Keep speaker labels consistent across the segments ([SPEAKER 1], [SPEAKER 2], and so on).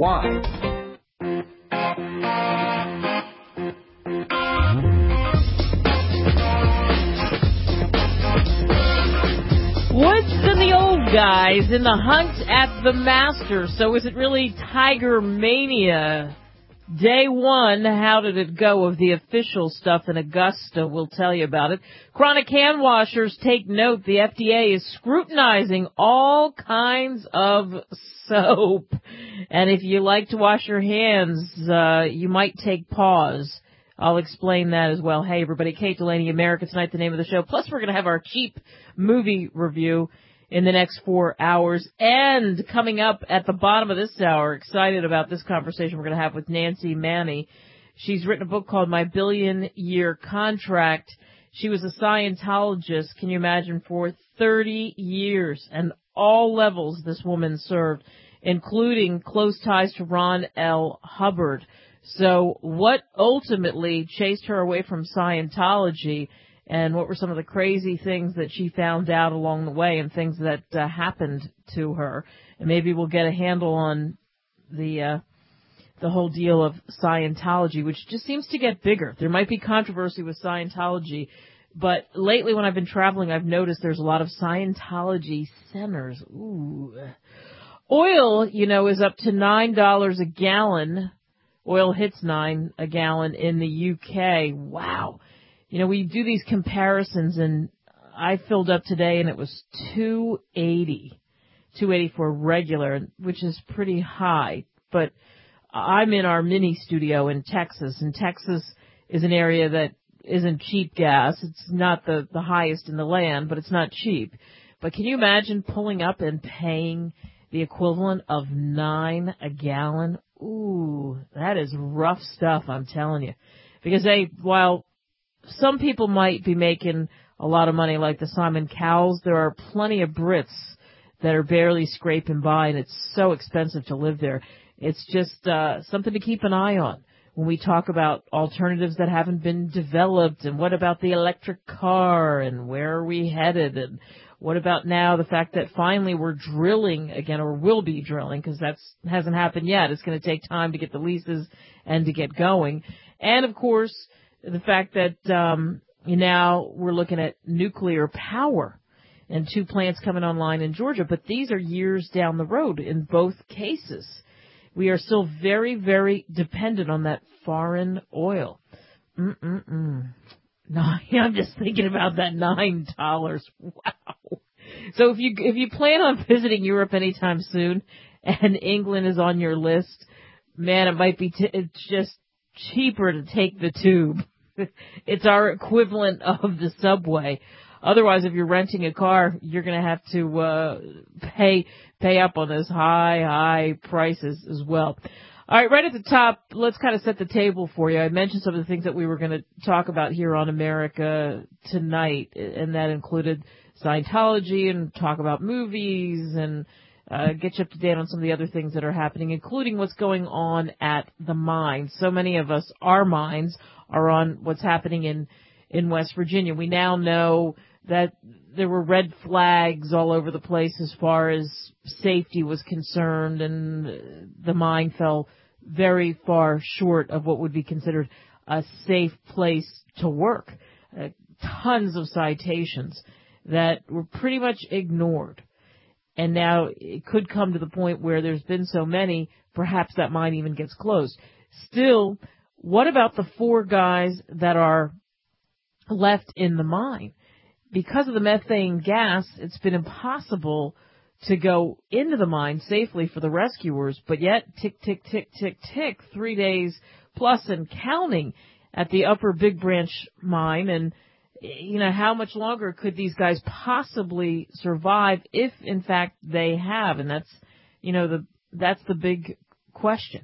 [SPEAKER 1] Why?
[SPEAKER 2] Woods and the old guys in the hunt at the Masters. So is it really Tiger Mania? Day one, how did it go of the official stuff in Augusta? We'll tell you about it. Chronic hand washers, take note. The FDA is scrutinizing all kinds of soap. And if you like to wash your hands, you might take pause. I'll explain that as well. Hey, everybody, Kate Delaney, America Tonight, the name of the show. Plus, we're going to have our cheap movie review in the next 4 hours. And coming up at the bottom of this hour, excited about this conversation we're going to have with Nancy Manny. She's written a book called My Billion-Year Contract. She was a Scientologist, can you imagine, for 30 years. And all levels this woman served, including close ties to Ron L. Hubbard. So what ultimately chased her away from Scientology, and what were some of the crazy things that she found out along the way and things that happened to her? And maybe we'll get a handle on the whole deal of Scientology, which just seems to get bigger. There might be controversy with Scientology, but lately when I've been traveling, I've noticed there's a lot of Scientology centers. Ooh. Oil, is up to $9 a gallon. Oil hits $9 a gallon in the UK. Wow. We do these comparisons, and I filled up today, and it was $2.80 for regular, which is pretty high. But I'm in our mini studio in Texas, and Texas is an area that isn't cheap gas. It's not the highest in the land, but it's not cheap. But can you imagine pulling up and paying the equivalent of $9 a gallon? Ooh, that is rough stuff, I'm telling you. Because while some people might be making a lot of money like the Simon Cowells, there are plenty of Brits that are barely scraping by, and it's so expensive to live there. It's just something to keep an eye on when we talk about alternatives that haven't been developed, and what about the electric car, and where are we headed, and what about now the fact that finally we're drilling again, or will be drilling, because that hasn't happened yet. It's going to take time to get the leases and to get going. And, of course, the fact that now we're looking at nuclear power and 2 plants coming online in Georgia. But these are years down the road in both cases. We are still very, very dependent on that foreign oil. No, I'm just thinking about that $9. Wow. So if you plan on visiting Europe anytime soon, and England is on your list, man, it might be it's just cheaper to take the tube. It's our equivalent of the subway. Otherwise, if you're renting a car, you're going to have to pay up on those high prices as well. All right at the top, let's kind of set the table for you. I mentioned some of the things that we were going to talk about here on America Tonight, and that included Scientology, and talk about movies, and get you up to date on some of the other things that are happening, including what's going on at the mines. So many of us, our minds are on what's happening in West Virginia. We now know that there were red flags all over the place as far as safety was concerned, and the mine fell very far short of what would be considered a safe place to work. Tons of citations that were pretty much ignored. And now it could come to the point where there's been so many, perhaps that mine even gets closed. Still, what about the 4 guys that are left in the mine? Because of the methane gas, it's been impossible to go into the mine safely for the rescuers, but yet, tick, 3 days plus and counting at the Upper Big Branch mine. And, how much longer could these guys possibly survive if, in fact, they have? And that's, that's the big question.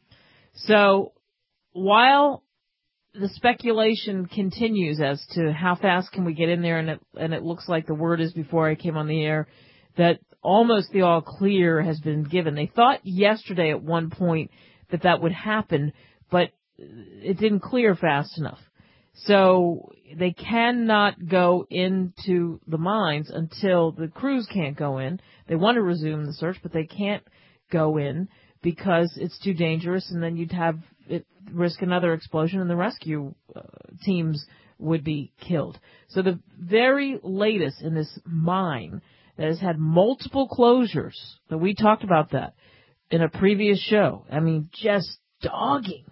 [SPEAKER 2] So, while the speculation continues as to how fast can we get in there, and it looks like the word is, before I came on the air, that almost the all clear has been given. They thought yesterday at one point that would happen, but it didn't clear fast enough. So they cannot go into the mines until the crews can't go in. They want to resume the search, but they can't go in because it's too dangerous, and then you'd have it risk another explosion and the rescue teams would be killed. So the very latest in this mine that has had multiple closures, that we talked about that in a previous show. I mean, just dogging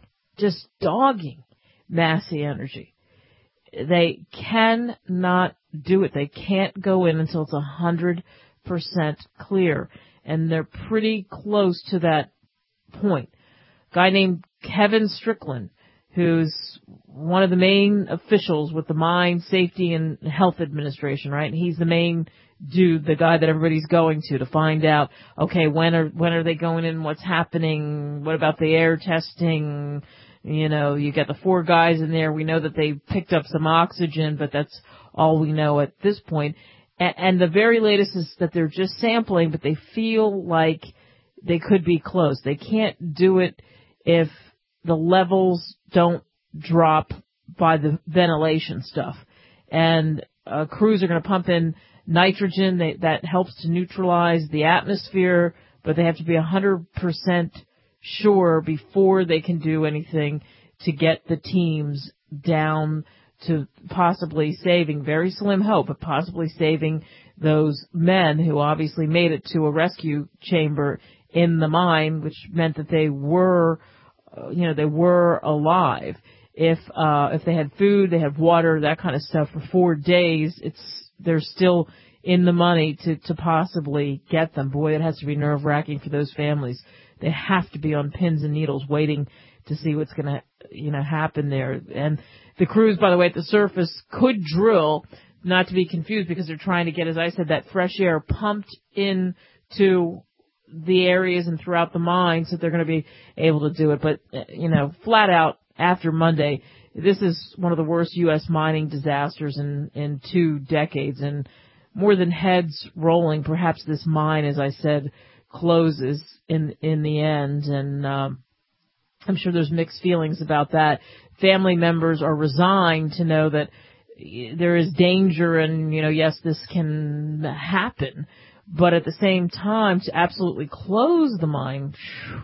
[SPEAKER 2] Massey Energy. They cannot do it. They can't go in until it's 100% clear. And they're pretty close to that point. A guy named Kevin Strickland, who's one of the main officials with the Mine Safety and Health Administration, right? And he's the main dude, the guy that everybody's going to find out, okay, when are they going in? What's happening? What about the air testing? You know, you got the 4 guys in there. We know that they picked up some oxygen, but that's all we know at this point. And the very latest is that they're just sampling, but they feel like they could be close. They can't do it if the levels don't drop by the ventilation stuff. And crews are going to pump in nitrogen that helps to neutralize the atmosphere, but they have to be 100% sure before they can do anything to get the teams down to possibly saving, very slim hope, but possibly saving those men who obviously made it to a rescue chamber in the mine, which meant that they were, they were alive. If they had food, they had water, that kind of stuff for 4 days, they're still in the money to possibly get them. Boy, it has to be nerve-wracking for those families. They have to be on pins and needles waiting to see what's going to, happen there. And the crews, by the way, at the surface could drill, not to be confused, because they're trying to get, as I said, that fresh air pumped into the areas and throughout the mine so they're going to be able to do it. But, flat out after Monday, this is one of the worst U.S. mining disasters in 2 decades. And more than heads rolling, perhaps this mine, as I said, closes in the end. And I'm sure there's mixed feelings about that. Family members are resigned to know that there is danger and, yes, this can happen. But at the same time, to absolutely close the mine,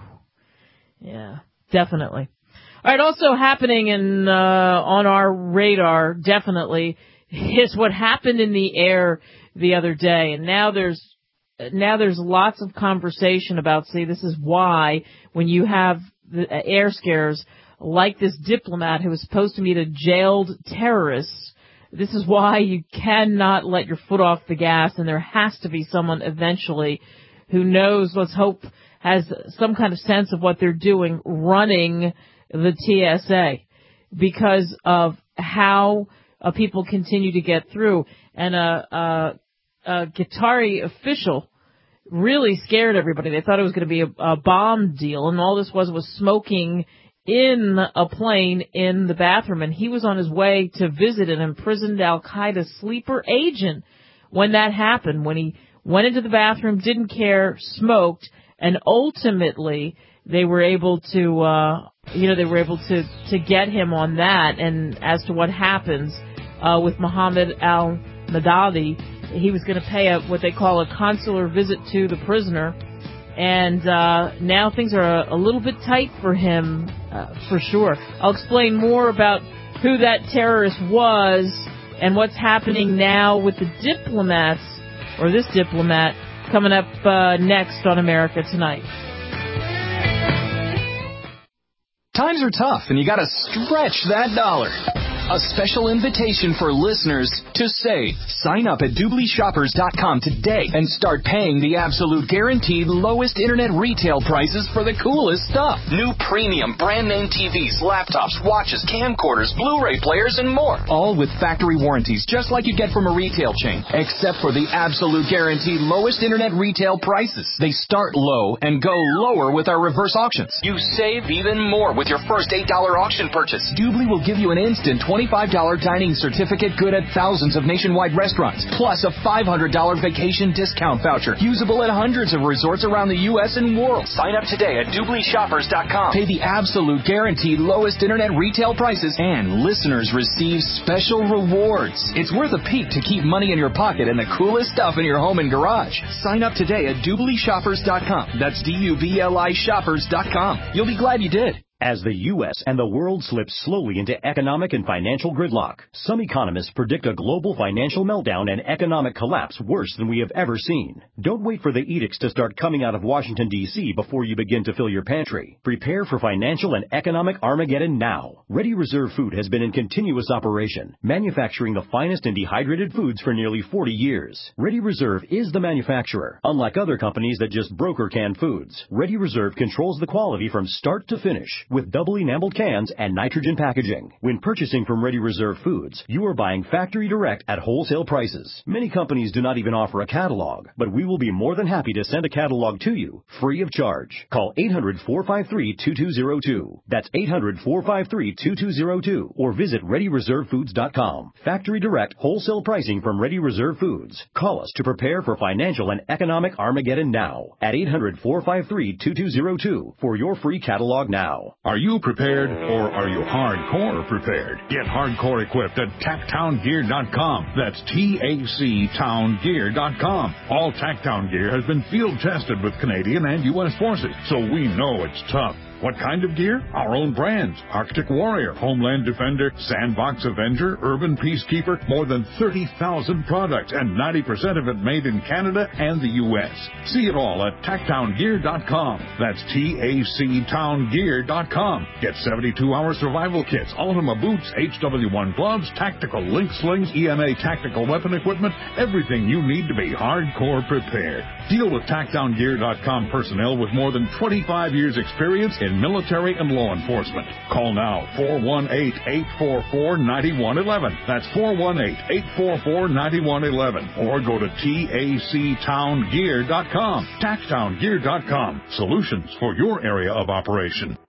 [SPEAKER 2] yeah, definitely. All right, also happening on our radar, definitely, is what happened in the air the other day. And now there's lots of conversation about, this is why when you have the air scares like this diplomat who was supposed to meet a jailed terrorist, this is why you cannot let your foot off the gas, and there has to be someone eventually who knows, let's hope, has some kind of sense of what they're doing running the TSA because of how people continue to get through. And a Qatari official really scared everybody. They thought it was going to be a bomb deal, and all this was smoking in a plane in the bathroom. And he was on his way to visit an imprisoned Al-Qaeda sleeper agent when that happened, when he went into the bathroom, didn't care, smoked, and ultimately they were able to, to get him on that. And as to what happens with Mohammed al-Madadi, he was going to pay what they call a consular visit to the prisoner. And now things are a little bit tight for him, for sure. I'll explain more about who that terrorist was and what's happening now with the diplomats, or this diplomat, coming up next on America Tonight.
[SPEAKER 1] Times are tough, and you got to stretch that dollar. A special invitation for listeners to save. Sign up at DoubleShoppers.com today and start paying the absolute guaranteed lowest internet retail prices for the coolest stuff. New premium brand name TVs, laptops, watches, camcorders, Blu-ray players, and more. All with factory warranties, just like you get from a retail chain, except for the absolute guaranteed lowest internet retail prices. They start low and go lower with our reverse auctions. You save even more with your first $8 auction purchase. Doobly will give you an instant $25 dining certificate good at thousands of nationwide restaurants, plus a $500 vacation discount voucher usable at hundreds of resorts around the U.S. and world. Sign up today at DublyShoppers.com. Pay the absolute guaranteed lowest internet retail prices, and listeners receive special rewards. It's worth a peek to keep money in your pocket and the coolest stuff in your home and garage. Sign up today at DublyShoppers.com. That's DUBLI Shoppers.com. You'll be glad you did.
[SPEAKER 3] As the U.S. and the world slip slowly into economic and financial gridlock, some economists predict a global financial meltdown and economic collapse worse than we have ever seen. Don't wait for the edicts to start coming out of Washington, D.C. before you begin to fill your pantry. Prepare for financial and economic Armageddon now. Ready Reserve Food has been in continuous operation, manufacturing the finest and dehydrated foods for nearly 40 years. Ready Reserve is the manufacturer. Unlike other companies that just broker canned foods, Ready Reserve controls the quality from start to finish, with double enameled cans and nitrogen packaging. When purchasing from Ready Reserve Foods, you are buying factory direct at wholesale prices. Many companies do not even offer a catalog, but we will be more than happy to send a catalog to you, free of charge. Call 800-453-2202. That's 800-453-2202, or visit ReadyReserveFoods.com. Factory direct wholesale pricing from Ready Reserve Foods. Call us to prepare for financial and economic Armageddon now at 800-453-2202 for your free catalog now.
[SPEAKER 4] Are you prepared, or are you hardcore prepared? Get hardcore equipped at TacTownGear.com. That's TACTownGear.com. All TacTown gear has been field tested with Canadian and U.S. forces, so we know it's tough. What kind of gear? Our own brands. Arctic Warrior, Homeland Defender, Sandbox Avenger, Urban Peacekeeper, more than 30,000 products, and 90% of it made in Canada and the U.S. See it all at TacTownGear.com. That's TACTownGear.com. Get 72-hour survival kits, Ultima boots, HW1 gloves, tactical link slings, EMA tactical weapon equipment, everything you need to be hardcore prepared. Deal with TacTownGear.com personnel with more than 25 years experience in military and law enforcement. Call now, 418-844-9111. That's 418-844-9111. Or go to TACTownGear.com. TacTownGear.com. Solutions for your area of operation.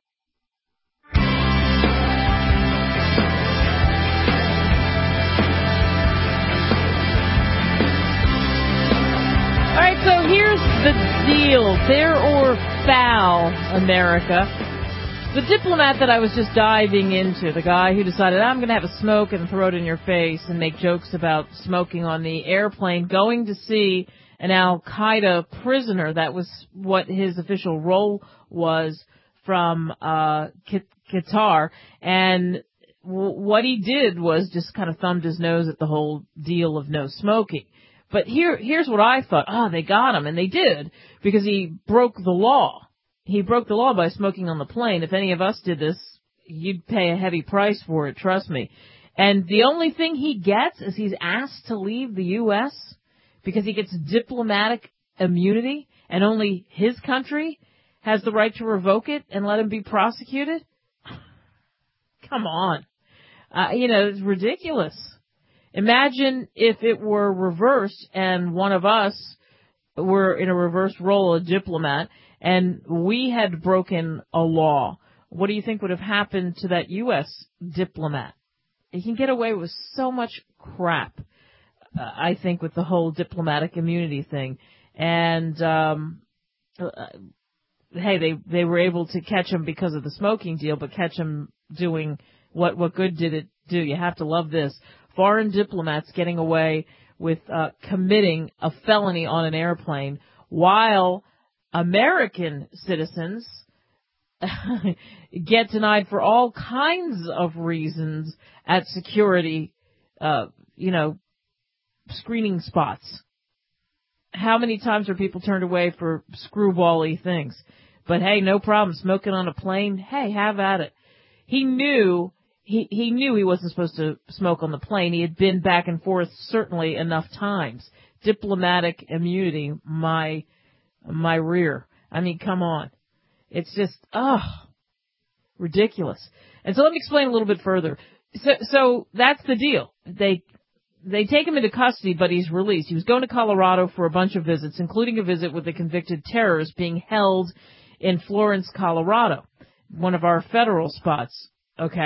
[SPEAKER 2] All right, so here's the deal. Fair or foul, America. The diplomat that I was just diving into, the guy who decided, I'm going to have a smoke and throw it in your face and make jokes about smoking on the airplane, going to see an al-Qaeda prisoner. That was what his official role was, from Qatar. And what he did was just kind of thumbed his nose at the whole deal of no smoking. But here's what I thought. They got him, and they did, because he broke the law. He broke the law by smoking on the plane. If any of us did this, you'd pay a heavy price for it, trust me. And the only thing he gets is he's asked to leave the U.S. because he gets diplomatic immunity, and only his country has the right to revoke it and let him be prosecuted? Come on. It's ridiculous. Imagine if it were reversed and one of us were in a reverse role, a diplomat, and we had broken a law. What do you think would have happened to that U.S. diplomat? He can get away with so much crap, I think, with the whole diplomatic immunity thing. And, hey, they were able to catch him because of the smoking deal, but catch him doing what good did it do? You have to love this. Foreign diplomats getting away with committing a felony on an airplane, while American citizens get denied for all kinds of reasons at security, screening spots. How many times are people turned away for screwball-y things? But hey, no problem, smoking on a plane, hey, have at it. He knew he wasn't supposed to smoke on the plane. He had been back and forth certainly enough times. Diplomatic immunity, my rear. I mean, come on. It's just, ridiculous. And so let me explain a little bit further. So that's the deal. They take him into custody, but he's released. He was going to Colorado for a bunch of visits, including a visit with a convicted terrorist being held in Florence, Colorado, one of our federal spots. Okay?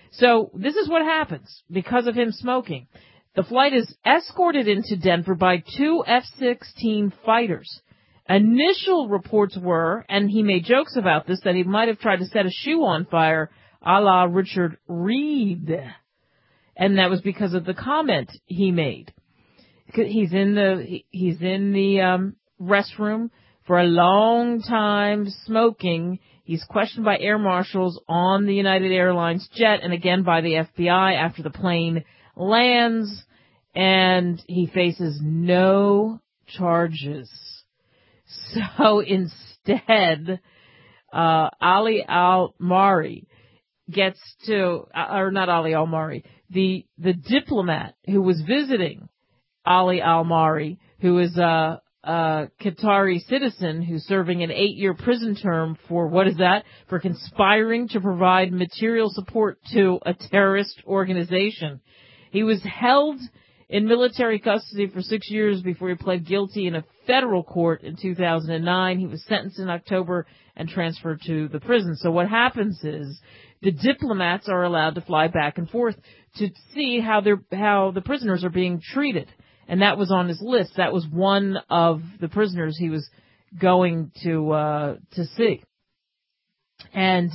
[SPEAKER 2] So this is what happens because of him smoking. The flight is escorted into Denver by 2 F-16 fighters. Initial reports were, and he made jokes about this, that he might have tried to set a shoe on fire a la Richard Reed. And that was because of the comment he made. He's in the restroom for a long time smoking. He's questioned by air marshals on the United Airlines jet and again by the FBI after the plane lands, and he faces no charges. So instead, Ali Al-Mari gets to, or not Ali Al-Mari, the diplomat who was visiting Ali Al-Mari, who is a Qatari citizen who's serving an 8-year prison term for, what is that? For conspiring to provide material support to a terrorist organization. He was held in military custody for 6 years before he pled guilty in a federal court in 2009. He was sentenced in October and transferred to the prison. So what happens is the diplomats are allowed to fly back and forth to see how the prisoners are being treated. And that was on his list. That was one of the prisoners he was going to see. And,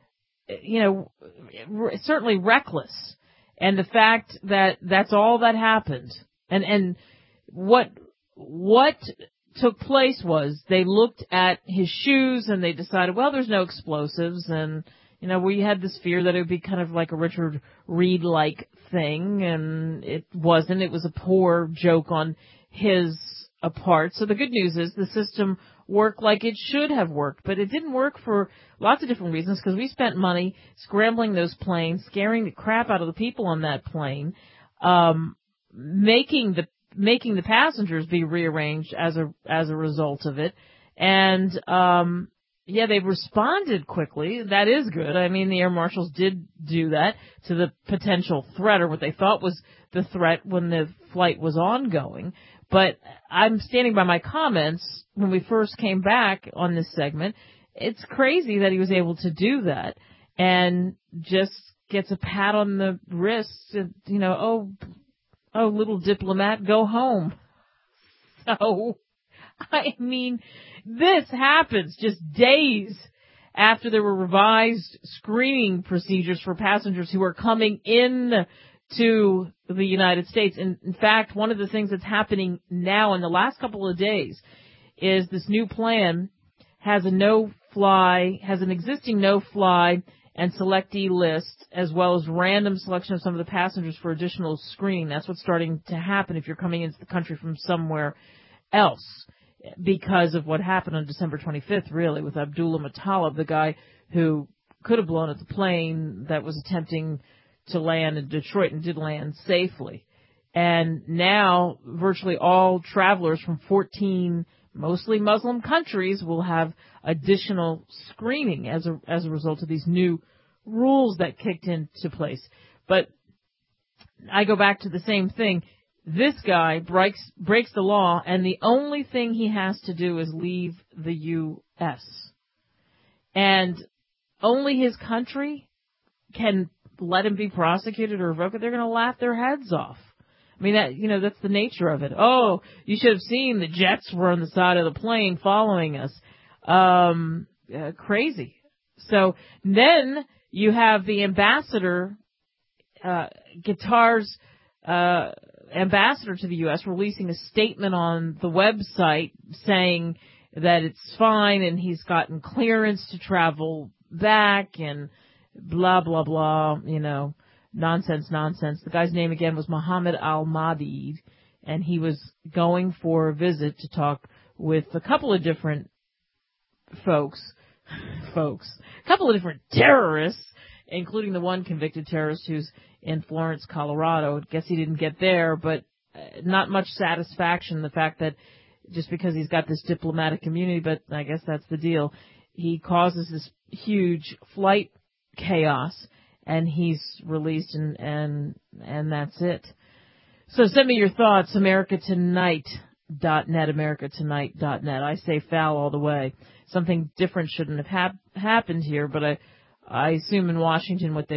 [SPEAKER 2] certainly reckless. And the fact that that's all that happened. And what took place was they looked at his shoes and they decided, well, there's no explosives. And, we had this fear that it would be kind of like a Richard Reed-like thing, and it wasn't. It was a poor joke on his part. So the good news is the system worked like it should have worked, but it didn't work for lots of different reasons because we spent money scrambling those planes, scaring the crap out of the people on that plane, making the passengers be rearranged as a result of it, and they've responded quickly. That is good. I mean, the air marshals did do that to the potential threat, or what they thought was the threat when the flight was ongoing. But I'm standing by my comments when we first came back on this segment. It's crazy that he was able to do that and just gets a pat on the wrist and, oh, little diplomat, go home. So, I mean, this happens just days after there were revised screening procedures for passengers who are coming in to the United States. And in fact, one of the things that's happening now in the last couple of days is this new plan has an existing no-fly and selectee list, as well as random selection of some of the passengers for additional screening. That's what's starting to happen if you're coming into the country from somewhere else, because of what happened on December 25th, really, with Abdullah Muttalib, the guy who could have blown up the plane that was attempting to land in Detroit and did land safely. And now virtually all travelers from 14 mostly Muslim countries will have additional screening as a result of these new rules that kicked into place. But I go back to the same thing. This guy breaks the law, and the only thing he has to do is leave the U.S. And only his country can let him be prosecuted or revoked. They're going to laugh their heads off. I mean, that's the nature of it. Oh, you should have seen the jets were on the side of the plane following us. Crazy. So then you have the ambassador, Qatar's ambassador to the U.S. releasing a statement on the website saying that it's fine and he's gotten clearance to travel back and blah, blah, blah, nonsense. The guy's name again was Mohammed Al-Madid, and he was going for a visit to talk with a couple of different a couple of different terrorists, including the one convicted terrorist who's in Florence, Colorado. I guess he didn't get there, but not much satisfaction in the fact that just because he's got this diplomatic immunity, but I guess that's the deal, he causes this huge flight chaos, and he's released, and that's it. So send me your thoughts, AmericaTonight.net, AmericaTonight.net. I say foul all the way. Something different shouldn't have happened here, but I assume in Washington what they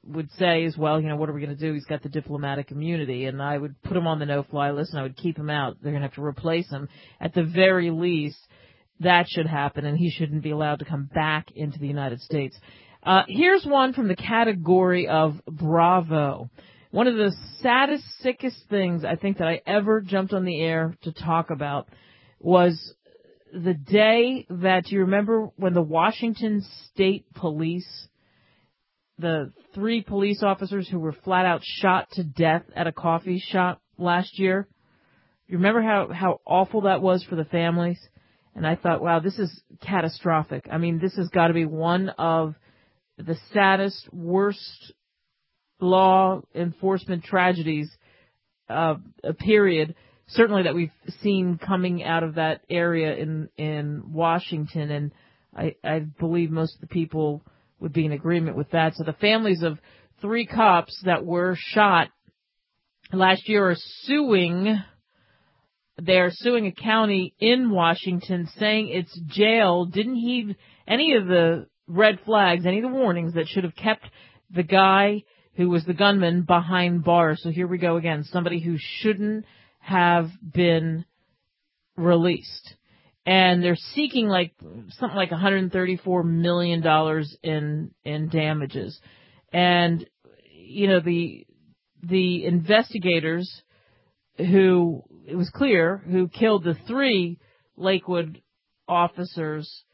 [SPEAKER 2] would say is, well, what are we going to do? He's got the diplomatic immunity, and I would put him on the no-fly list, and I would keep him out. They're going to have to replace him. At the very least, that should happen, and he shouldn't be allowed to come back into the United States. Here's one from the category of Bravo. One of the saddest, sickest things I think that I ever jumped on the air to talk about was the day that, you remember when the Washington State Police, the 3 police officers who were flat out shot to death at a coffee shop last year? You remember how awful that was for the families? And I thought, wow, this is catastrophic. I mean, this has got to be one of the saddest, worst law enforcement tragedies, period, certainly that we've seen coming out of that area in Washington. And I believe most of the people would be in agreement with that. So the families of 3 cops that were shot last year are suing. They're suing a county in Washington, saying its jail didn't heed any of the red flags, any of the warnings that should have kept the guy who was the gunman behind bars. So here we go again, somebody who shouldn't have been released. And they're seeking something like $134 million in damages. And, the investigators who, it was clear, who killed the 3 Lakewood officers,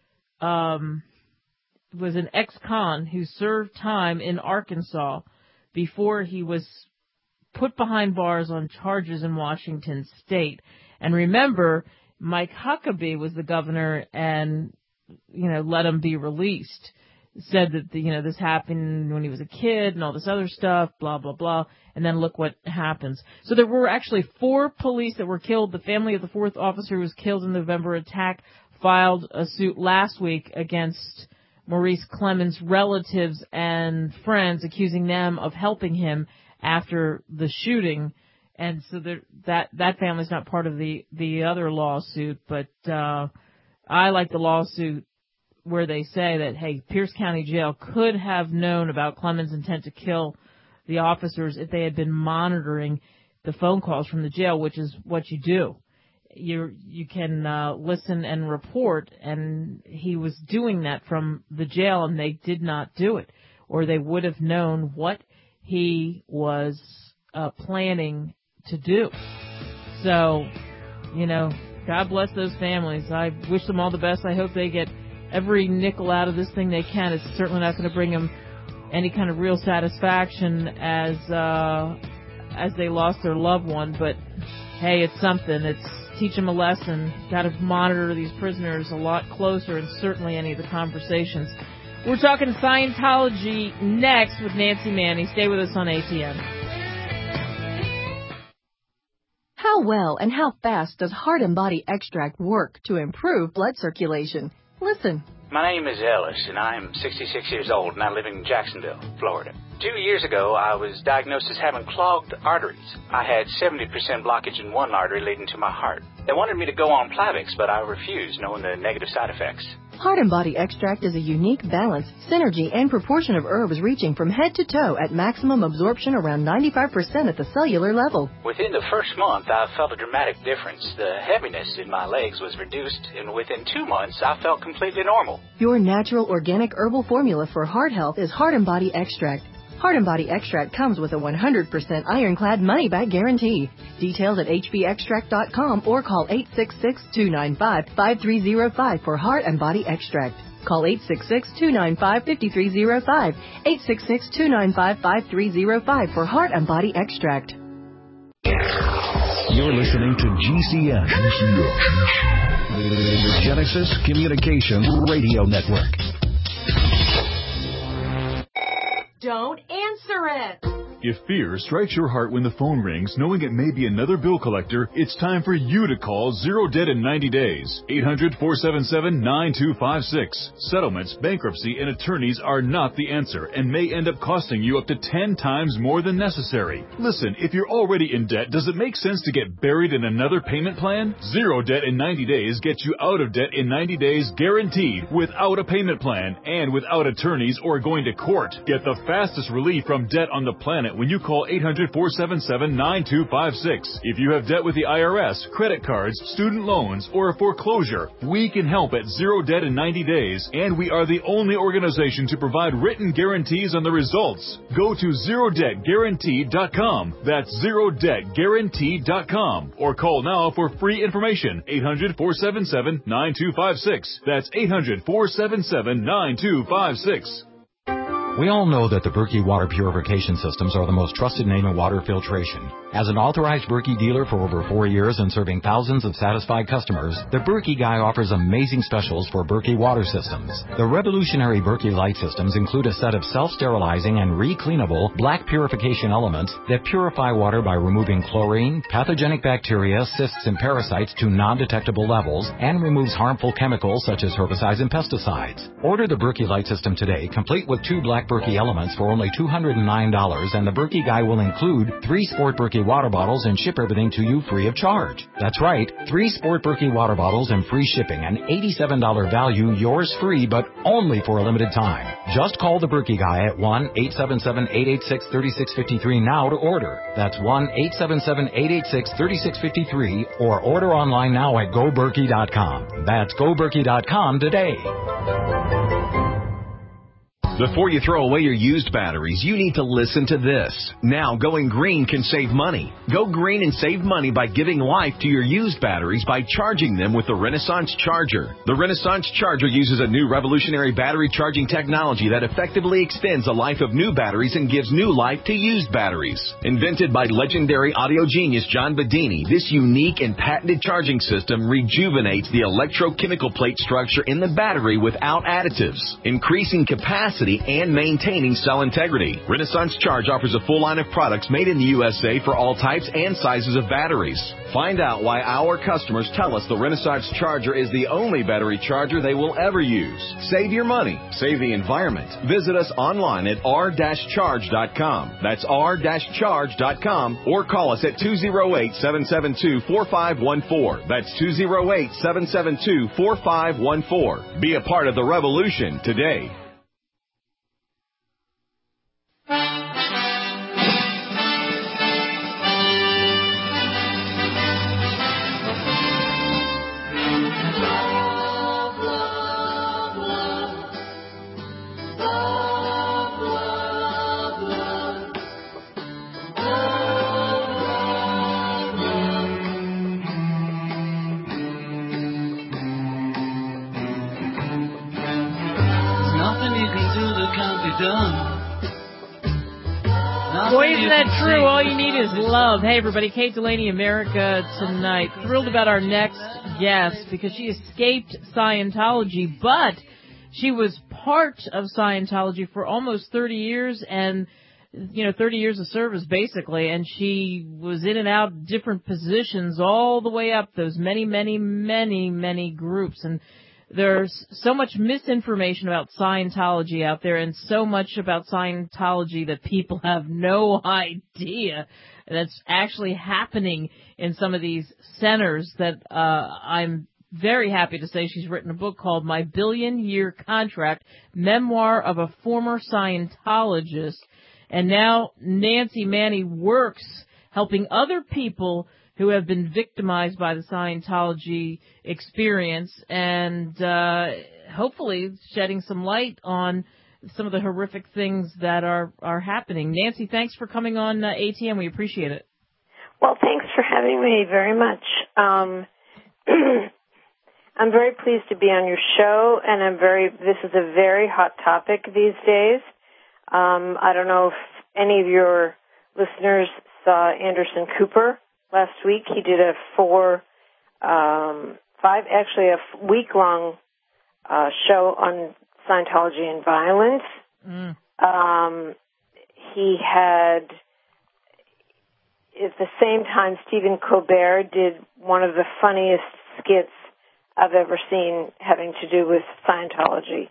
[SPEAKER 2] was an ex-con who served time in Arkansas before he was put behind bars on charges in Washington State. And remember, Mike Huckabee was the governor and, let him be released. Said that, this happened when he was a kid and all this other stuff, blah, blah, blah. And then look what happens. So there were actually 4 police that were killed. The family of the 4th officer who was killed in the November attack filed a suit last week against Maurice Clemens' relatives and friends, accusing them of helping him after the shooting. And so that family's not part of the other lawsuit, but I like the lawsuit where they say that, hey, Pierce County Jail could have known about Clemens' intent to kill the officers if they had been monitoring the phone calls from the jail, which is what you do. You can listen and report, and he was doing that from the jail, and they did not do it, or they would have known what he was planning to do. So, God bless those families. I wish them all the best. I hope they get every nickel out of this thing they can. It's certainly not going to bring them any kind of real satisfaction as they lost their loved one, but hey, it's something. It's teach them a lesson. Got to monitor these prisoners a lot closer, and certainly any of the conversations. We're talking Scientology next with Nancy Manny. Stay with us on ATN.
[SPEAKER 5] How well and how fast does Heart and Body Extract work to improve blood circulation? Listen.
[SPEAKER 6] My name is Ellis, and I am 66 years old, and I live in Jacksonville, Florida. 2 years ago, I was diagnosed as having clogged arteries. I had 70% blockage in one artery leading to my heart. They wanted me to go on Plavix, but I refused, knowing the negative side effects.
[SPEAKER 5] Heart and Body Extract is a unique balance, synergy, and proportion of herbs reaching from head to toe at maximum absorption around 95% at the cellular level.
[SPEAKER 6] Within the first month, I felt a dramatic difference. The heaviness in my legs was reduced, and within 2 months, I felt completely normal.
[SPEAKER 5] Your natural organic herbal formula for heart health is Heart and Body Extract. Heart and Body Extract comes with a 100% ironclad money-back guarantee. Details at hbextract.com or call 866-295-5305 for Heart and Body Extract. Call 866-295-5305, 866-295-5305 for Heart and Body Extract.
[SPEAKER 7] You're listening to GCN, the Genesis Communications Radio Network.
[SPEAKER 8] Don't answer it. If fear strikes your heart when the phone rings, knowing it may be another bill collector, it's time for you to call Zero Debt in 90 days. 800-477-9256. Settlements, bankruptcy, and attorneys are not the answer and may end up costing you up to 10 times more than necessary. Listen, if you're already in debt, does it make sense to get buried in another payment plan? Zero Debt in 90 days gets you out of debt in 90 days guaranteed, without a payment plan and without attorneys or going to court. Get the fastest relief from debt on the planet when you call 800-477-9256. If you have debt with the IRS, credit cards, student loans, or a foreclosure, we can help at Zero Debt in 90 days, and we are the only organization to provide written guarantees on the results. Go to ZeroDebtGuaranteed.com. That's ZeroDebtGuaranteed.com. Or call now for free information. 800-477-9256. That's 800-477-9256.
[SPEAKER 9] We all know that the Berkey water purification systems are the most trusted name in water filtration. As an authorized Berkey dealer for over 4 years and serving thousands of satisfied customers, the Berkey Guy offers amazing specials for Berkey water systems. The revolutionary Berkey Light systems include a set of self-sterilizing and re-cleanable black purification elements that purify water by removing chlorine, pathogenic bacteria, cysts, and parasites to non-detectable levels and removes harmful chemicals such as herbicides and pesticides. Order the Berkey Light system today, complete with 2 black Berkey elements for only $209, and the Berkey Guy will include 3 Sport Berkey water bottles and ship everything to you free of charge. That's right, 3 Sport Berkey water bottles and free shipping, an $87 value, yours free, but only for a limited time. Just call the Berkey Guy at 1-877-886-3653 now to order. That's 1-877-886-3653, or order online now at GoBerkey.com. That's GoBerkey.com today.
[SPEAKER 10] Before you throw away your used batteries, you need to listen to this. Now, going green can save money. Go green and save money by giving life to your used batteries by charging them with the Renaissance Charger. The Renaissance Charger uses a new revolutionary battery charging technology that effectively extends the life of new batteries and gives new life to used batteries. Invented by legendary audio genius John Bedini, this unique and patented charging system rejuvenates the electrochemical plate structure in the battery without additives, increasing capacity and maintaining cell integrity. Renaissance Charge offers a full line of products made in the USA for all types and sizes of batteries. Find out why our customers tell us the Renaissance Charger is the only battery charger they will ever use. Save your money. Save the environment. Visit us online at r-charge.com. That's r-charge.com, or call us at 208-772-4514. That's 208-772-4514. Be a part of the revolution today.
[SPEAKER 2] Boy, isn't that true? All you need is love. Hey, everybody. Kate Delaney, America Tonight. Thrilled about our next guest because she escaped Scientology, but she was part of Scientology for almost 30 years and, 30 years of service, basically. And she was in and out different positions all the way up those many, many, many, many groups. And there's so much misinformation about Scientology out there, and so much about Scientology that people have no idea that's actually happening in some of these centers that I'm very happy to say she's written a book called My Billion-Year Contract, Memoir of a Former Scientologist. And now Nancy Manny works helping other people who have been victimized by the Scientology experience and hopefully shedding some light on some of the horrific things that are happening. Nancy, thanks for coming on ATM. We appreciate it.
[SPEAKER 11] Well, thanks for having me very much. I'm very pleased to be on your show, and this is a very hot topic these days. I don't know if any of your listeners saw Anderson Cooper last week. He did a week-long show on Scientology and violence. He had at the same time, Stephen Colbert did one of the funniest skits I've ever seen having to do with Scientology.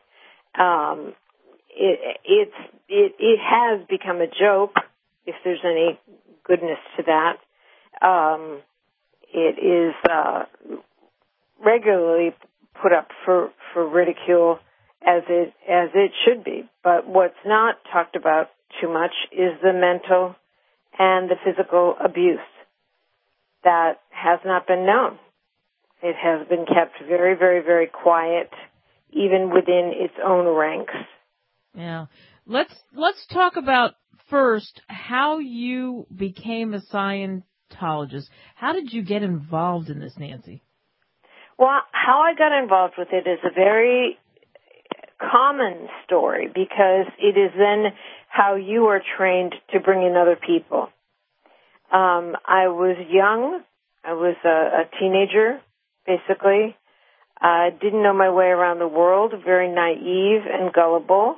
[SPEAKER 11] It has become a joke, if there's any goodness to that. It is regularly put up for ridicule, as it should be. But what's not talked about too much is the mental and the physical abuse that has not been known. It has been kept very, very, very quiet, even within its own ranks.
[SPEAKER 2] Yeah. Let's talk about first how you became a Scientologist. How did you get involved in this, Nancy?
[SPEAKER 11] Well, how I got involved with it is a very common story, because it is then how you are trained to bring in other people. I was young. I was a teenager, basically. I didn't know my way around the world, very naive and gullible.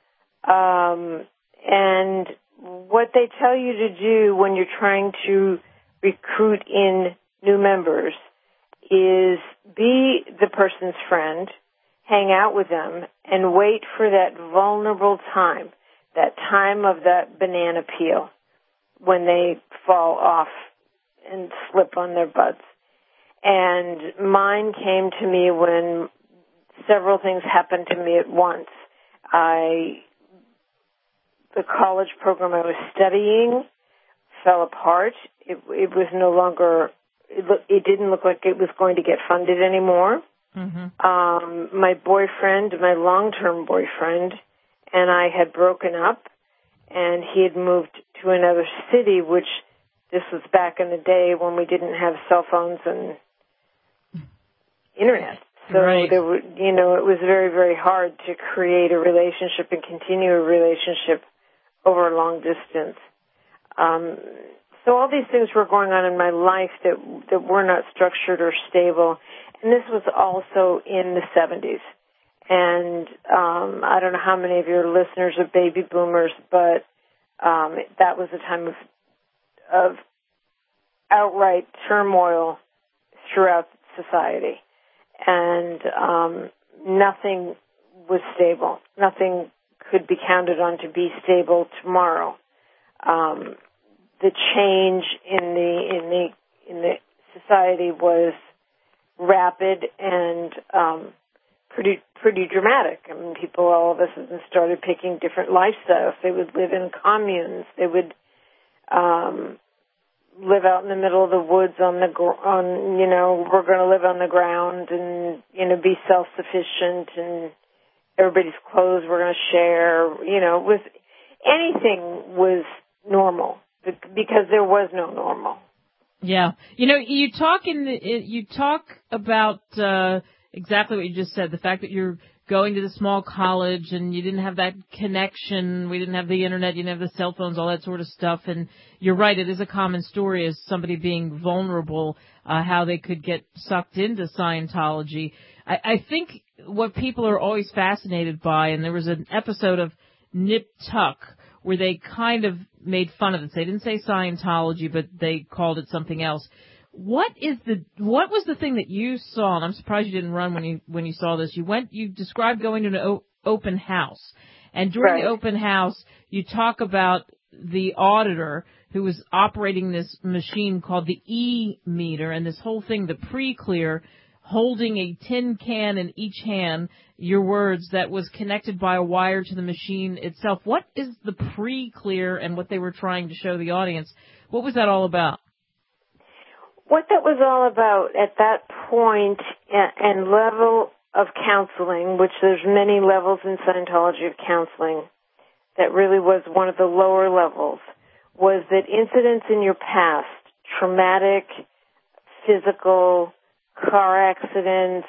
[SPEAKER 11] And what they tell you to do when you're trying to recruit in new members is be the person's friend, hang out with them, and wait for that vulnerable time, that time of that banana peel, when they fall off and slip on their butts. And mine came to me when several things happened to me at once. The college program I was studying fell apart. It was no longer, it didn't look like it was going to get funded anymore. Mm-hmm. My boyfriend, my long-term boyfriend, and I had broken up, and he had moved to another city, which this was back in the day when we didn't have cell phones and internet. So
[SPEAKER 2] right.
[SPEAKER 11] there were, it was very, very hard to create a relationship and continue a relationship over a long distance. So all these things were going on in my life that were not structured or stable. And this was also in the 70s. And I don't know how many of your listeners are baby boomers, but that was a time of outright turmoil throughout society. And nothing was stable. Nothing could be counted on to be stable tomorrow. The change in the society was rapid and pretty dramatic. I mean, people all of a sudden started picking different lifestyles. They would live in communes. They would live out in the middle of the woods we're going to live on the ground and, be self-sufficient, and everybody's clothes we're going to share. With anything was normal because there was no normal.
[SPEAKER 2] Yeah. You talk about exactly what you just said, the fact that you're going to the small college and you didn't have that connection. We didn't have the internet. You didn't have the cell phones, all that sort of stuff. And you're right. It is a common story as somebody being vulnerable, how they could get sucked into Scientology. I think what people are always fascinated by, and there was an episode of Nip Tuck where they kind of made fun of it. They didn't say Scientology, but they called it something else. What was the thing that you saw? And I'm surprised you didn't run when you saw this. You described going to an open house. And during the open house, you talk about the auditor who was operating this machine called the E-meter, and this whole thing, the pre-clear, holding a tin can in each hand, your words, that was connected by a wire to the machine itself. What is the pre-clear and what they were trying to show the audience? What was that all about?
[SPEAKER 11] What that was all about at that point and level of counseling, which there's many levels in Scientology of counseling, that really was one of the lower levels, was that incidents in your past, traumatic, physical, car accidents,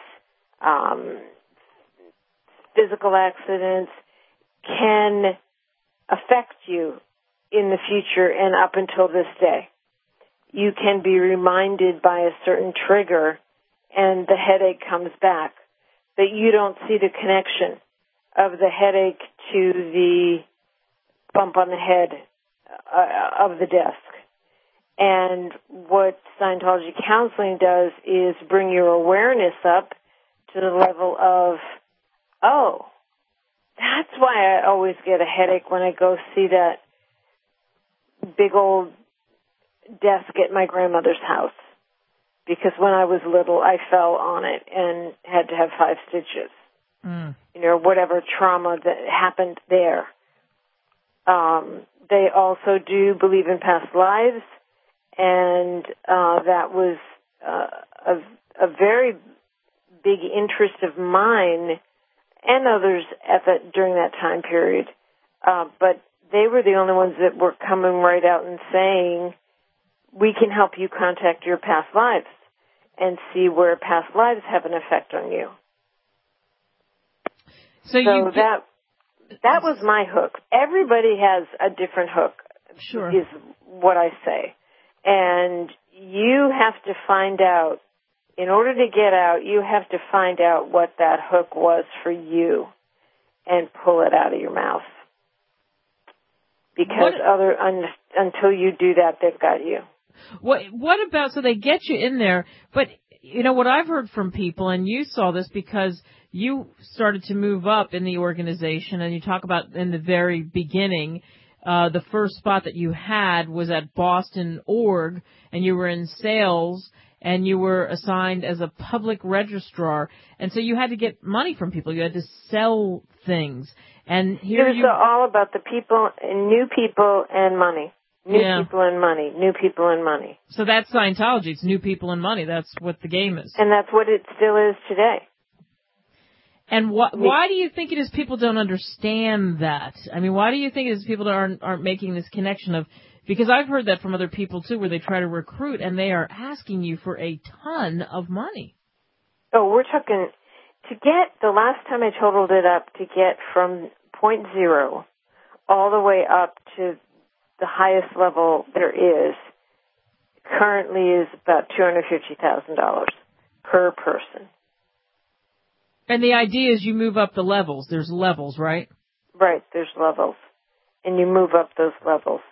[SPEAKER 11] physical accidents, can affect you in the future and up until this day. You can be reminded by a certain trigger and the headache comes back, but you don't see the connection of the headache to the bump on the head of the desk. And what Scientology counseling does is bring your awareness up to the level of, oh, that's why I always get a headache when I go see that big old desk at my grandmother's house. Because when I was little, I fell on it and had to have 5 stitches. Whatever trauma that happened there. They also do believe in past lives, and that was a very big interest of mine and others during that time period. But they were the only ones that were coming right out and saying, we can help you contact your past lives and see where past lives have an effect on you. So that was my hook. Everybody has a different hook, is what I say. And you have to find out, in order to get out, you have to find out what that hook was for you and pull it out of your mouth. Because until you do that, they've got you.
[SPEAKER 2] What about, so they get you in there, but what I've heard from people, and you saw this because you started to move up in the organization, and you talk about in the very beginning, the first spot that you had was at Boston Org, and you were in sales, and you were assigned as a public registrar, and so you had to get money from people. You had to sell things. And here
[SPEAKER 11] it was all about the people, new people and money. New people and money. New people and money.
[SPEAKER 2] So that's Scientology. It's new people and money. That's what the game is.
[SPEAKER 11] And that's what it still is today.
[SPEAKER 2] And why do you think it is people don't understand that? I mean, why do you think it is people that aren't making this connection of, because I've heard that from other people too, where they try to recruit and they are asking you for a ton of money.
[SPEAKER 11] Oh, we're talking, the last time I totaled it up, to get from 0.0 all the way up to the highest level there is, currently is about $250,000 per person.
[SPEAKER 2] And the idea is you move up the levels. There's levels, right?
[SPEAKER 11] Right, there's levels. And you move up those levels,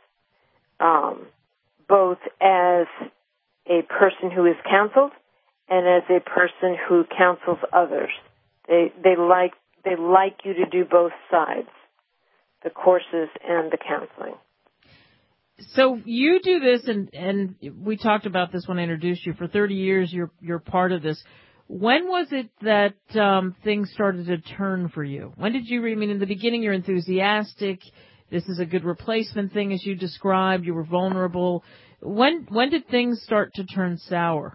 [SPEAKER 11] both as a person who is counseled and as a person who counsels others. They like you to do both sides, the courses and the counseling.
[SPEAKER 2] So you do this, and we talked about this when I introduced you. For 30 years, you're part of this. When was it that things started to turn for you? When did you? I mean, in the beginning, you're enthusiastic. This is a good replacement thing, as you described. You were vulnerable. When did things start to turn sour?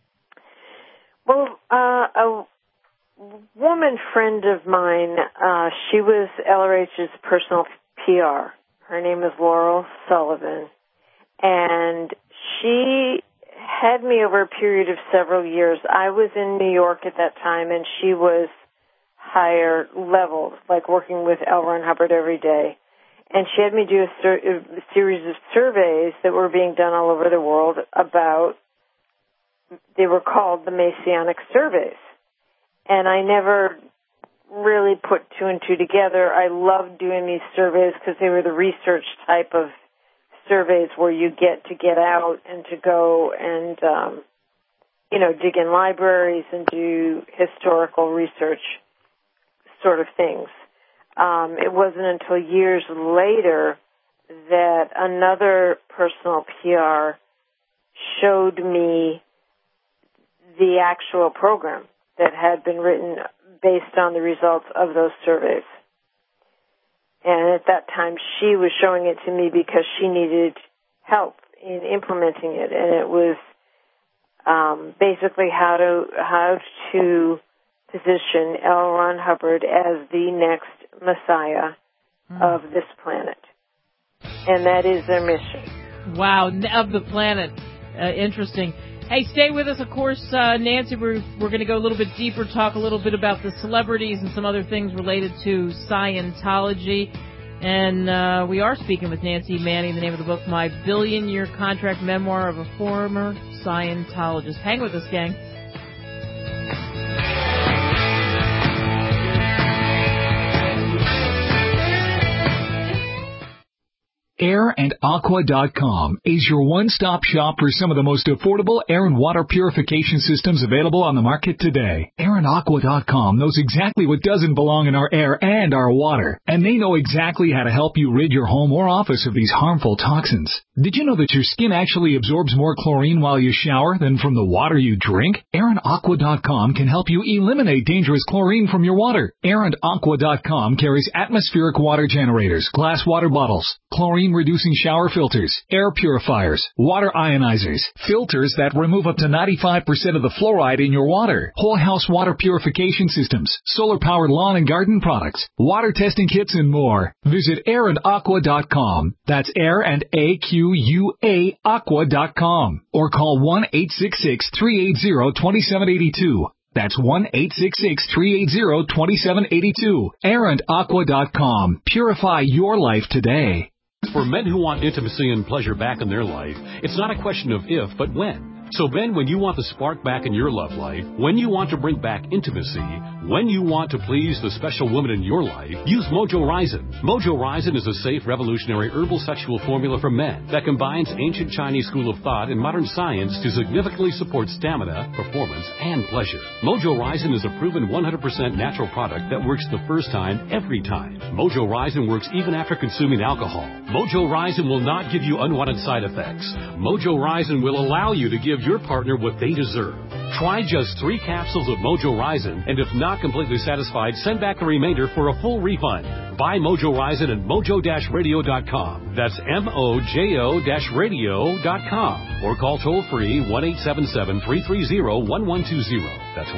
[SPEAKER 11] Well, a woman friend of mine, she was LRH's personal PR. Her name is Laurel Sullivan, and she had me over a period of several years. I was in New York at that time, and she was higher level, like working with L. Ron Hubbard every day. And she had me do a series of surveys that were being done all over the world about, they were called the Messianic surveys. And I never really put 2 and 2 together. I loved doing these surveys because they were the research type of surveys where you get to get out and to go and, dig in libraries and do historical research sort of things. It wasn't until years later that another personal PR showed me the actual program that had been written based on the results of those surveys. And at that time, she was showing it to me because she needed help in implementing it. And it was basically how to position L. Ron Hubbard as the next Messiah of this planet. And that is their mission.
[SPEAKER 2] Wow, of the planet. Interesting. Hey, stay with us, of course, Nancy. We're going to go a little bit deeper, talk a little bit about the celebrities and some other things related to Scientology. And we are speaking with Nancy Manning, the name of the book, My Billion-Year Contract Memoir of a Former Scientologist. Hang with us, gang.
[SPEAKER 12] AirandAqua.com is your one-stop shop for some of the most affordable air and water purification systems available on the market today. AirandAqua.com knows exactly what doesn't belong in our air and our water, and they know exactly how to help you rid your home or office of these harmful toxins. Did you know that your skin actually absorbs more chlorine while you shower than from the water you drink? AirandAqua.com can help you eliminate dangerous chlorine from your water. AirandAqua.com carries atmospheric water generators, glass water bottles, chlorine-reducing shower filters, air purifiers, water ionizers, filters that remove up to 95% of the fluoride in your water, whole house water purification systems, solar-powered lawn and garden products, water testing kits, and more. Visit AirandAqua.com. That's Air and AQUA Aqua.com. Or call 1-866-380-2782. That's 1-866-380-2782. AirandAqua.com. Purify your life today.
[SPEAKER 13] For men who want intimacy and pleasure back in their life, it's not a question of if, but when. So Ben, when you want the spark back in your love life, when you want to bring back intimacy, when you want to please the special woman in your life, use Mojo Ryzen. Mojo Ryzen is a safe, revolutionary herbal sexual formula for men that combines ancient Chinese school of thought and modern science to significantly support stamina, performance, and pleasure. Mojo Ryzen is a proven 100% natural product that works the first time, every time. Mojo Ryzen works even after consuming alcohol. Mojo Ryzen will not give you unwanted side effects. Mojo Ryzen will allow you to give your partner what they deserve. Try just 3 capsules of Mojo Ryzen, and if not completely satisfied, send back the remainder for a full refund. Buy Mojo Ryzen at mojo-radio.com. That's mojo-radio.com. Or call toll-free 1-877-330-1120. That's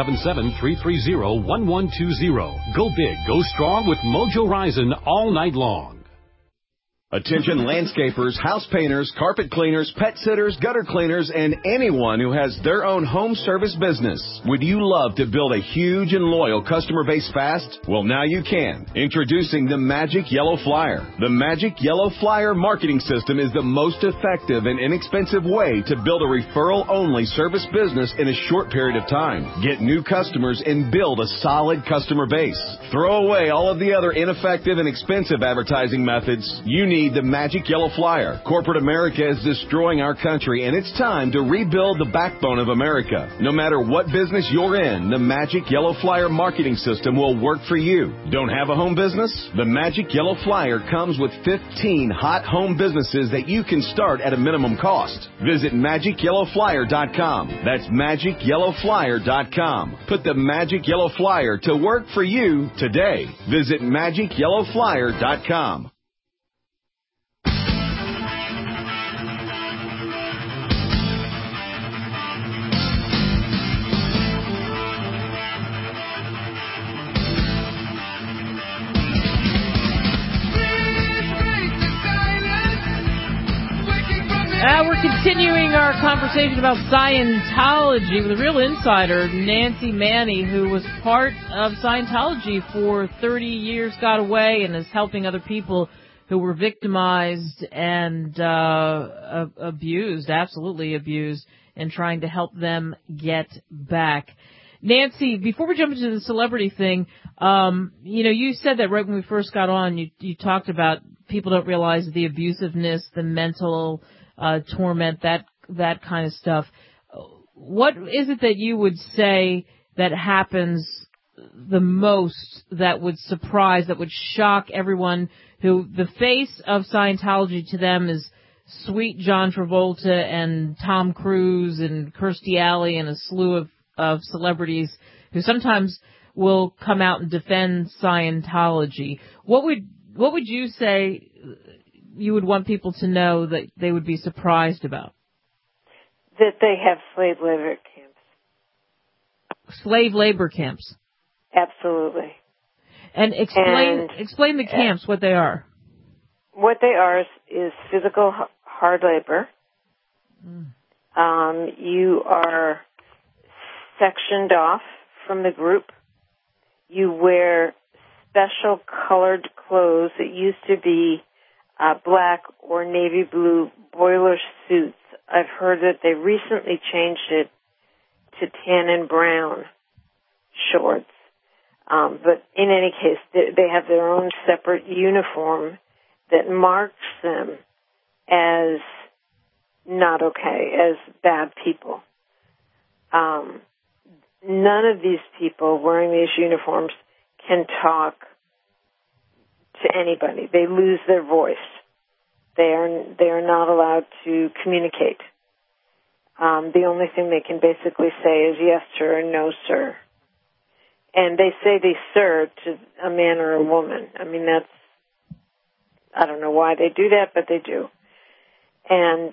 [SPEAKER 13] 1-877-330-1120. Go big, go strong with Mojo Ryzen all night long.
[SPEAKER 10] Attention landscapers, house painters, carpet cleaners, pet sitters, gutter cleaners, and anyone who has their own home service business. Would you love to build a huge and loyal customer base fast? Well, now you can. Introducing the Magic Yellow Flyer. The Magic Yellow Flyer marketing system is the most effective and inexpensive way to build a referral-only service business in a short period of time. Get new customers and build a solid customer base. Throw away all of the other ineffective and expensive advertising methods. You need the Magic Yellow Flyer. Corporate America is destroying our country, and it's time to rebuild the backbone of America. No matter what business you're in, the Magic Yellow Flyer marketing system will work for you. Don't have a home business? The Magic Yellow Flyer comes with 15 hot home businesses that you can start at a minimum cost. Visit MagicYellowFlyer.com. That's MagicYellowFlyer.com. Put the Magic Yellow Flyer to work for you today. Visit MagicYellowFlyer.com.
[SPEAKER 2] We're continuing our conversation about Scientology with a real insider, Nancy Manny, who was part of Scientology for 30 years, got away, and is helping other people who were victimized and abused, absolutely abused, and trying to help them get back. Nancy, before we jump into the celebrity thing, you said that right when we first got on, you talked about people don't realize the abusiveness, the mental torment, that kind of stuff. What is it that you would say that happens the most that would surprise, that would shock everyone who the face of Scientology to them is sweet John Travolta and Tom Cruise and Kirstie Alley and a slew of celebrities who sometimes will come out and defend Scientology? What would you say you would want people to know that they would be surprised about?
[SPEAKER 11] That they have slave labor camps.
[SPEAKER 2] Slave labor camps.
[SPEAKER 11] Absolutely.
[SPEAKER 2] And explain the camps, what they are.
[SPEAKER 11] What they are is physical hard labor. You are sectioned off from the group. You wear special colored clothes that used to be black or navy blue boiler suits. I've heard that they recently changed it to tan and brown shorts. But in any case, they have their own separate uniform, that marks them as not okay, as bad people. None of these people wearing these uniforms can talk to anybody. They lose their voice. They are not allowed to communicate. The only thing they can basically say is yes, sir, or no, sir. And they say they sir to a man or a woman. I mean, I don't know why they do that, but they do. And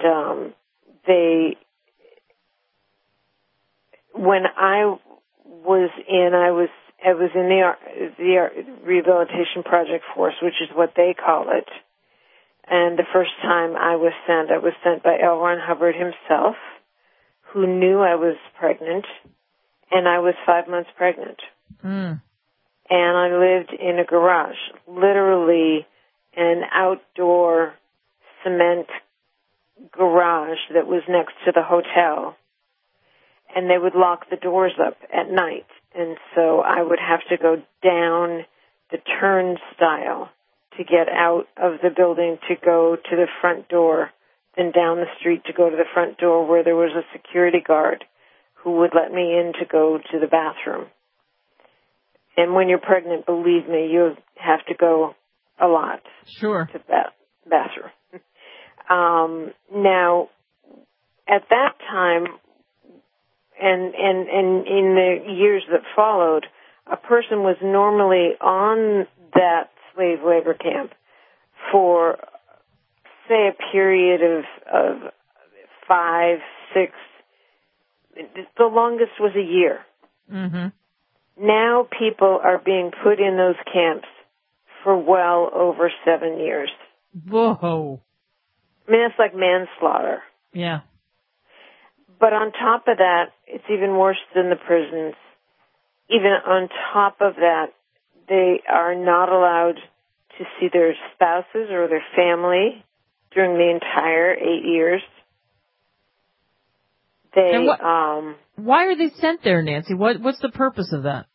[SPEAKER 11] when I was in the Rehabilitation Project Force, which is what they call it. And the first time I was sent by L. Ron Hubbard himself, who knew I was pregnant, and I was 5 months pregnant. And I lived in a garage, literally an outdoor cement garage that was next to the hotel. And they would lock the doors up at night. And so I would have to go down the turnstile to get out of the building to go to the front door, then down the street to go to the front door where there was a security guard who would let me in to go to the bathroom. And when you're pregnant, believe me, you have to go a lot.
[SPEAKER 2] Sure.
[SPEAKER 11] To the bathroom. Now, at that time, and in the years that followed, a person was normally on that slave labor camp for, say, a period of 5, 6, the longest was a year.
[SPEAKER 2] Mm-hmm.
[SPEAKER 11] Now people are being put in those camps for well over 7 years.
[SPEAKER 2] Whoa.
[SPEAKER 11] I mean, it's like manslaughter.
[SPEAKER 2] Yeah.
[SPEAKER 11] But on top of that, it's even worse than the prisons. Even on top of that, they are not allowed to see their spouses or their family during the entire 8 years.
[SPEAKER 2] Why are they sent there, Nancy? What's the purpose of that?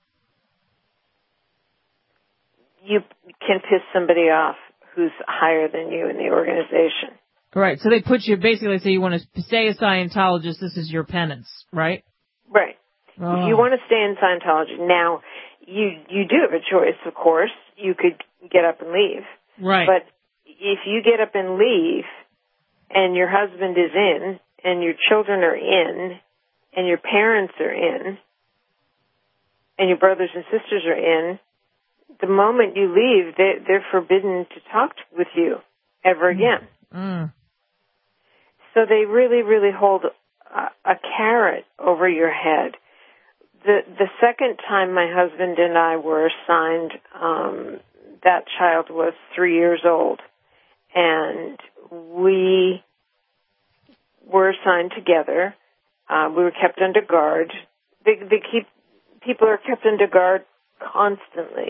[SPEAKER 11] You can piss somebody off who's higher than you in the organization.
[SPEAKER 2] Right. So they put you, basically say you want to stay a Scientologist, this is your penance, right?
[SPEAKER 11] Right.
[SPEAKER 2] Oh.
[SPEAKER 11] If you want to stay in Scientology, now you do have a choice, of course. You could get up and leave.
[SPEAKER 2] Right.
[SPEAKER 11] But if you get up and leave and your husband is in and your children are in and your parents are in and your brothers and sisters are in, the moment you leave, they're forbidden to talk with you ever again.
[SPEAKER 2] Mm.
[SPEAKER 11] So they really, really hold a carrot over your head. The second time my husband and I were assigned, that child was 3 years old, and we were assigned together. We were kept under guard. People are kept under guard constantly.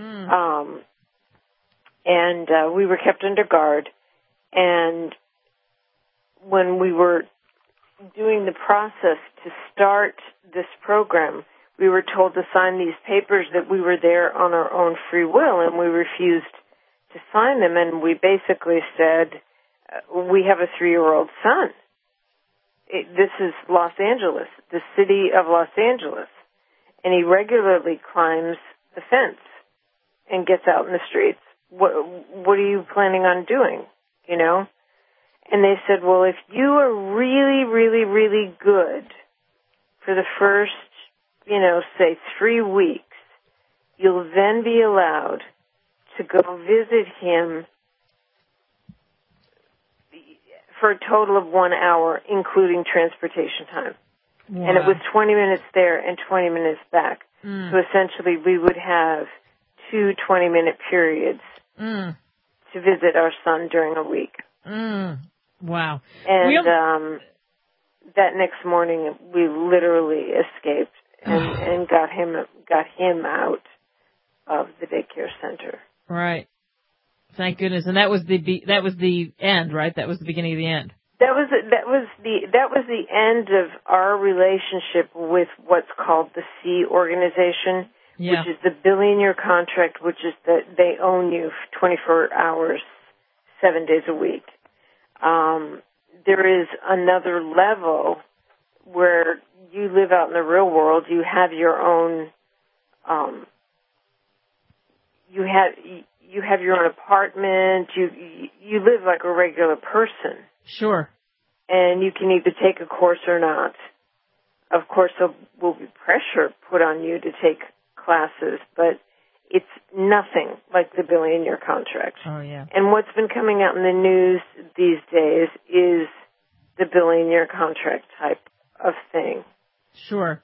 [SPEAKER 11] And we were kept under guard. And when we were doing the process to start this program, we were told to sign these papers that we were there on our own free will, and we refused to sign them. And we basically said, we have a 3-year-old son. This is Los Angeles, the city of Los Angeles. And he regularly climbs the fence and gets out in the streets. What are you planning on doing, you know? And they said, well, if you are really, really, really good for the first, say 3 weeks, you'll then be allowed to go visit him for a total of 1 hour, including transportation time. Wow. And it was 20 minutes there and 20 minutes back. So essentially we would have 2 20-minute periods to visit our son during a week.
[SPEAKER 2] Wow.
[SPEAKER 11] And that next morning we literally escaped and got him out of the daycare center.
[SPEAKER 2] Right. Thank goodness. And that was the end, right? That was the beginning of the end.
[SPEAKER 11] That was the end of our relationship with what's called the C organization, which is the billion-year contract, which is that they own you 24 hours 7 days a week. There is another level where you live out in the real world. You have your own, you have your own apartment. You live like a regular person.
[SPEAKER 2] Sure.
[SPEAKER 11] And you can either take a course or not. Of course, there will be pressure put on you to take classes, but it's nothing like the billion-year contract.
[SPEAKER 2] Oh, yeah.
[SPEAKER 11] And what's been coming out in the news these days is the billion-year contract type of thing.
[SPEAKER 2] Sure.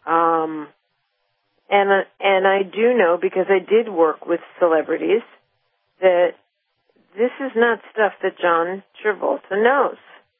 [SPEAKER 11] And I do know, because I did work with celebrities, that this is not stuff that John Travolta knows.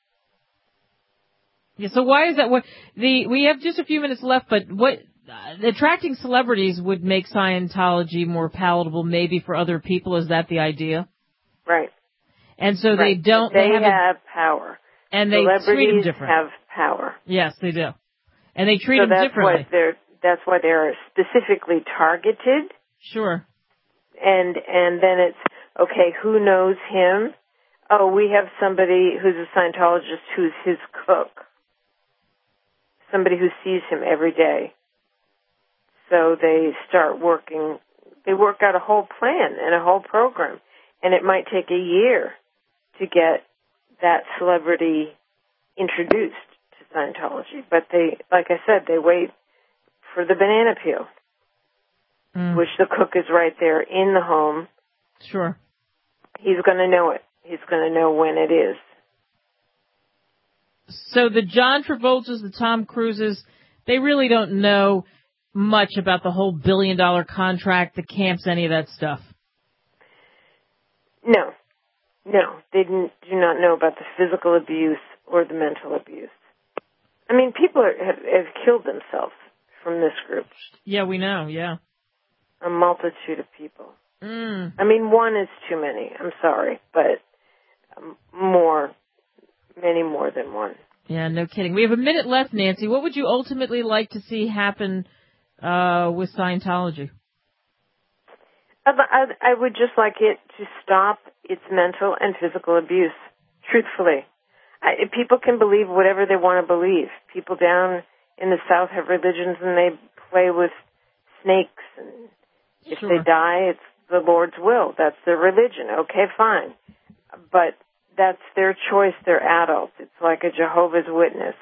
[SPEAKER 2] Yeah, so why is that? We have just a few minutes left, but what attracting celebrities would make Scientology more palatable, maybe for other people. Is that the idea?
[SPEAKER 11] Right.
[SPEAKER 2] And so
[SPEAKER 11] right.
[SPEAKER 2] they don't.
[SPEAKER 11] They have power.
[SPEAKER 2] And they treat them different.
[SPEAKER 11] Have power.
[SPEAKER 2] Yes, they do. And they treat them differently.
[SPEAKER 11] That's why they're specifically targeted.
[SPEAKER 2] Sure.
[SPEAKER 11] And then it's, okay, who knows him? Oh, we have somebody who's a Scientologist who's his cook. Somebody who sees him every day. So they start working, they work out a whole plan and a whole program. And it might take a year to get that celebrity introduced to Scientology. But they, like I said, they wait for the banana peel, which the cook is right there in the home.
[SPEAKER 2] Sure.
[SPEAKER 11] He's going to know it. He's going to know when it is.
[SPEAKER 2] So the John Travoltas, the Tom Cruises, they really don't know much about the whole billion-dollar contract, the camps, any of that stuff.
[SPEAKER 11] No, they do not know about the physical abuse or the mental abuse. I mean, people have killed themselves from this group.
[SPEAKER 2] Yeah, we know, yeah.
[SPEAKER 11] A multitude of people. I mean, one is too many, I'm sorry, but many more than one.
[SPEAKER 2] Yeah, no kidding. We have a minute left, Nancy. What would you ultimately like to see happen with Scientology?
[SPEAKER 11] I would just like it to stop its mental and physical abuse, truthfully. People can believe whatever they want to believe. People down in the South have religions and they play with snakes. And if they die, it's the Lord's will. That's their religion. Okay, fine. But that's their choice. They're adults. It's like a Jehovah's Witness.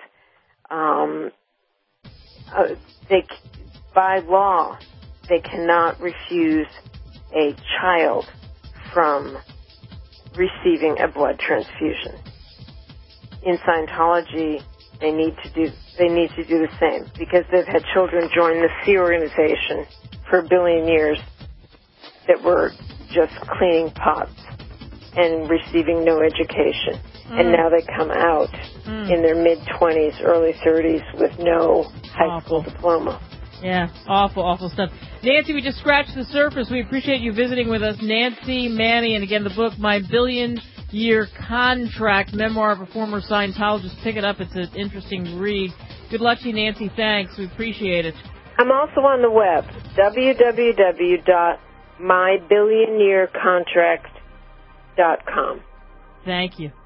[SPEAKER 11] By law, they cannot refuse a child from receiving a blood transfusion. In Scientology, they need to do the same, because they've had children join the Sea Organization for a billion years that were just cleaning pots and receiving no education. And now they come out in their mid-20s, early 30s with no high school diploma.
[SPEAKER 2] Yeah, awful stuff. Nancy, we just scratched the surface. We appreciate you visiting with us. Nancy Manny, and again, the book, My Billion-Year Contract, Memoir of a Former Scientologist. Pick it up. It's an interesting read. Good luck to you, Nancy. Thanks. We appreciate it.
[SPEAKER 11] I'm also on the web, www.mybillionyearcontract.com.
[SPEAKER 2] Thank you.